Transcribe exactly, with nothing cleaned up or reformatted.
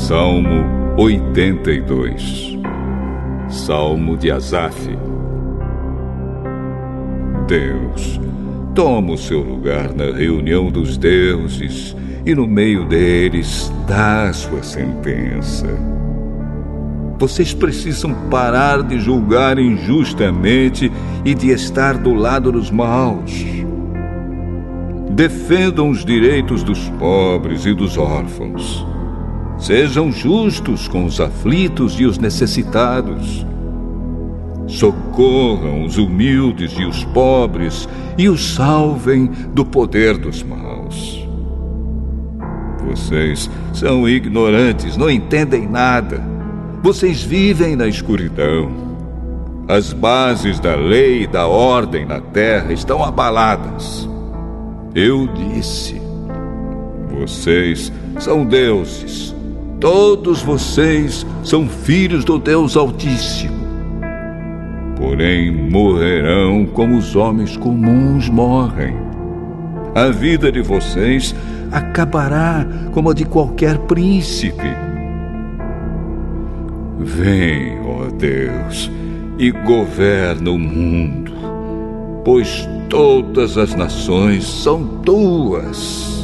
Salmo oitenta e dois. Salmo de Asaf. Deus, toma o seu lugar na reunião dos deuses e no meio deles dá a sua sentença. Vocês precisam parar de julgar injustamente e de estar do lado dos maus. Defendam os direitos dos pobres e dos órfãos. Sejam justos com os aflitos e os necessitados. Socorram os humildes e os pobres e os salvem do poder dos maus. Vocês são ignorantes, não entendem nada. Vocês vivem na escuridão. As bases da lei e da ordem na terra estão abaladas. Eu disse: vocês são deuses. Todos vocês são filhos do Deus Altíssimo. Porém, morrerão como os homens comuns morrem. A vida de vocês acabará como a de qualquer príncipe. Vem, ó Deus, e governa o mundo, pois todas as nações são tuas.